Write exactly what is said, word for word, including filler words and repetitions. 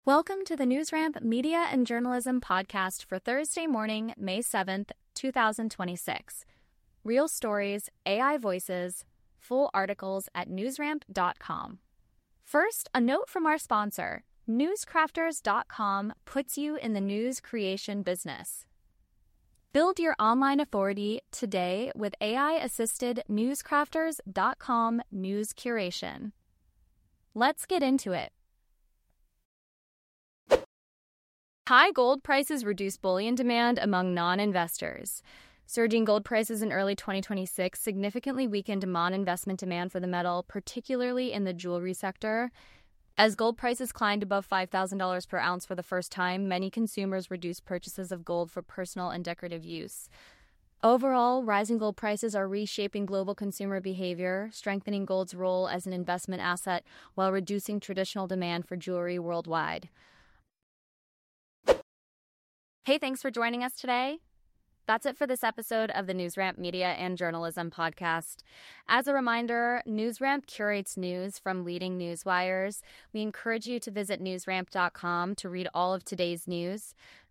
Welcome to the NewsRamp Media and Journalism podcast for Thursday morning, May seventh, twenty twenty-six. Real stories, A I voices, full articles at newsramp dot com. First, a note from our sponsor. newscrafters dot com puts you in the news creation business. Build your online authority today with A I-assisted newscrafters dot com news curation. Let's get into it. High gold prices reduce bullion demand among non-investors. Surging gold prices in early twenty twenty-six significantly weakened non-investment demand for the metal, particularly in the jewelry sector. As gold prices climbed above five thousand dollars per ounce for the first time, many consumers reduced purchases of gold for personal and decorative use. Overall, rising gold prices are reshaping global consumer behavior, strengthening gold's role as an investment asset while reducing traditional demand for jewelry worldwide. Hey, thanks for joining us today. That's it for this episode of the NewsRamp Media and Journalism podcast. As a reminder, NewsRamp curates news from leading news wires. We encourage you to visit newsramp dot com to read all of today's news.